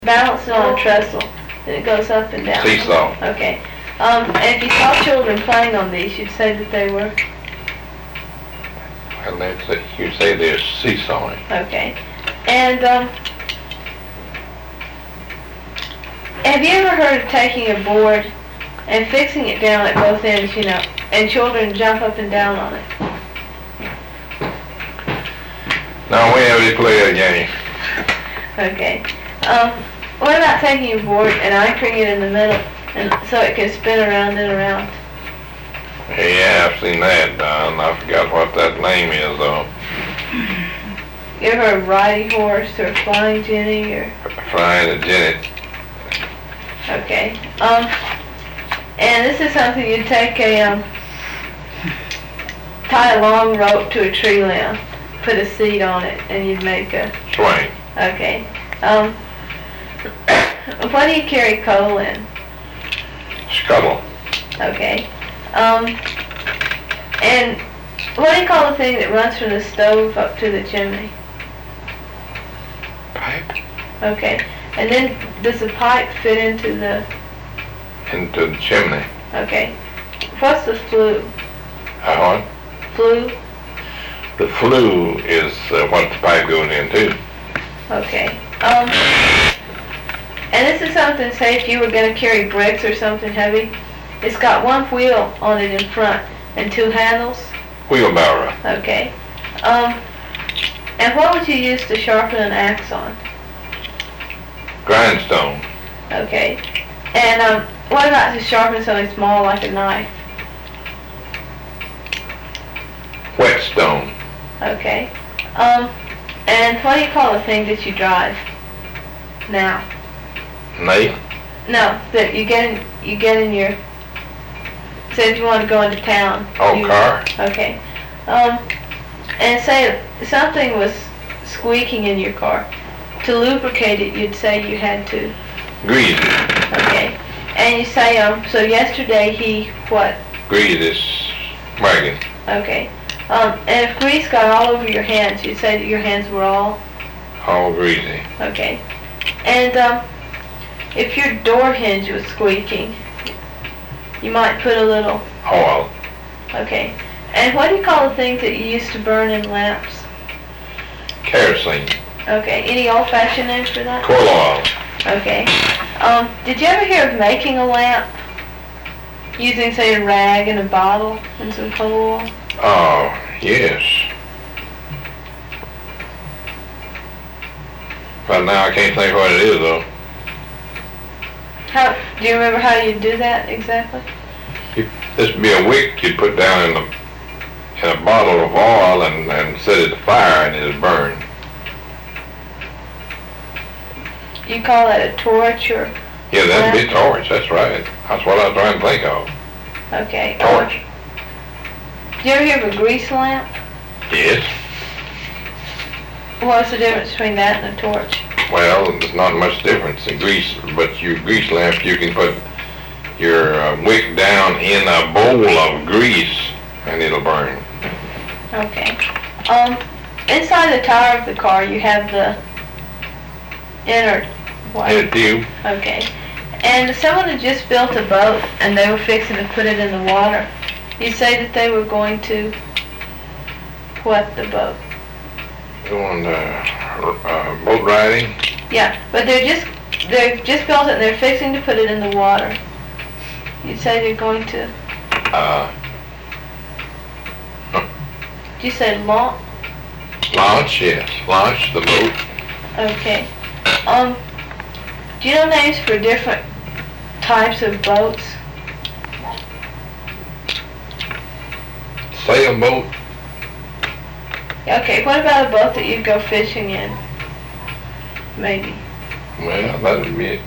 Balance it on a trestle, and it goes up and down. Seesaw. Okay. And if you saw children playing on these, you'd say that they were? Well, you say they're seesawing. Okay. And have you ever heard of taking a board and fixing it down at both ends, you know, and children jump up and down on it? Now, whenever they play a game, Okay. What about taking a board and anchoring it in the middle and so it can spin around and around? yeah, I've seen that done. I forgot what that name is, though. You ever heard of riding horse or flying jenny or? Flying a jenny. Okay. And this is something you take tie a long rope to a tree limb, put a seat on it, and you'd make a. Swing. Okay. What do you carry coal in? Scuttle. Okay. And what do you call the thing that runs from the stove up to the chimney? Pipe. Okay. And then does the pipe fit into the? Into the chimney. Okay. What's the flue? What? Flue? The flue is what the pipe goes into. Okay. And this is something, say if you were going to carry bricks or something heavy, it's got one wheel on it in front and two handles. Wheelbarrow. Okay. And what would you use to sharpen an axe on? Grindstone. Okay. And what about to sharpen something small like a knife? Whetstone. Okay. And what do you call the thing that you drive now? Nail. No, that you get in your. Say if you want to go into town. Oh, car. Okay. And say something was squeaking in your car. To lubricate it, you'd say you had to. Grease. Okay. And you say so yesterday he what? Grease this wagon. Okay. And if grease got all over your hands, you'd say that your hands were all. All greasy. Okay. And if your door hinge was squeaking, you might put a little. Oil. Okay. And what do you call the things that you used to burn in lamps? Kerosene. Okay. Any old-fashioned names for that? Coal oil. Okay. Did you ever hear of making a lamp using, say, a rag and a bottle and some coal oil? Oh, yes. But now I can't think what it is, though. Do you remember how you do that exactly? This would be a wick you'd put down in a bottle of oil and set it to fire and it'd burn. You call that a torch or? Yeah, that'd be a torch, that's right. That's what I was trying to think of. Okay. Torch. Did you ever hear of a grease lamp? Yes. What's the difference between that and a torch? Well, there's not much difference in grease, but your grease lamp, you can put your wick down in a bowl of grease and it'll burn. Okay. Inside the tire of the car, you have the inner what? In a tube. Okay. And if someone had just built a boat and they were fixing to put it in the water, you say that they were going to what the boat? Going boat riding. Yeah, but they've just built it and they're fixing to put it in the water. You'd say they're going to. Did you say launch? Launch, yes. Launch the boat. Okay. Do you know names for different types of boats? Sailboat. Okay, what about a boat that you'd go fishing in? Maybe. Well, that would be it.